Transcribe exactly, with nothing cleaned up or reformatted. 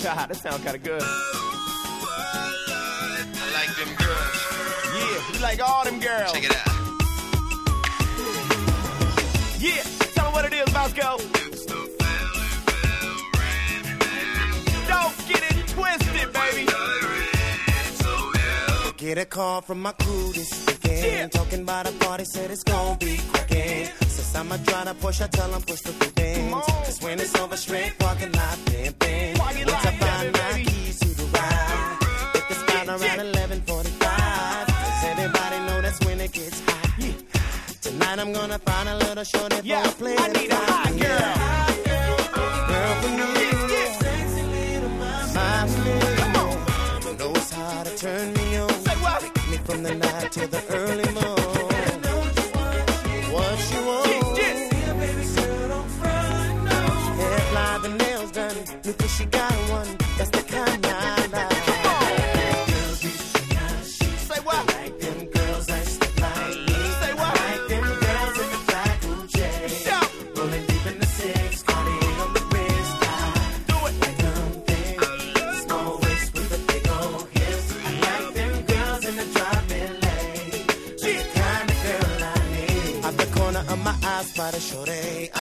That sounds kind of good. I like them girls. Yeah, we like all them girls. Check it out. Yeah, tell me what it is, Bosco. Don't get it twisted, baby. Get a call from my crew this weekend. Yeah. Talking about a party, said it's gonna be cracking. Since I'ma try to push, I tell them push the bins. Cause when it's over, straight parking lot pimpin'. Once I find my keys to the ride, hit the spot around yeah. eleven forty-five. Does everybody know that's when it gets hot? Yeah. Tonight I'm gonna find a little shorty yeah. for a play. I need a hot girl. Yeah. Girl for me. Yeah. Yeah. Sexy little mama. Knows how to turn me on. Me from the night till the early morning. What you want? Yeah, yeah. Baby girl, don't front, no. Hair fly, the nails done. Look if she got one. That's the kind I like. Come on. Girls be kind of chic. Say what? I like them girls that stick like me. Say what? I like them girls in the black Gucci. Shout. Rolling deep in the six, partying on the wrist. I do it. Like them things. Small waist with the big old hips. I like them girls in the driving lane. Yeah. The kind of girl I need. At the corner of my eyes, by the shorty. I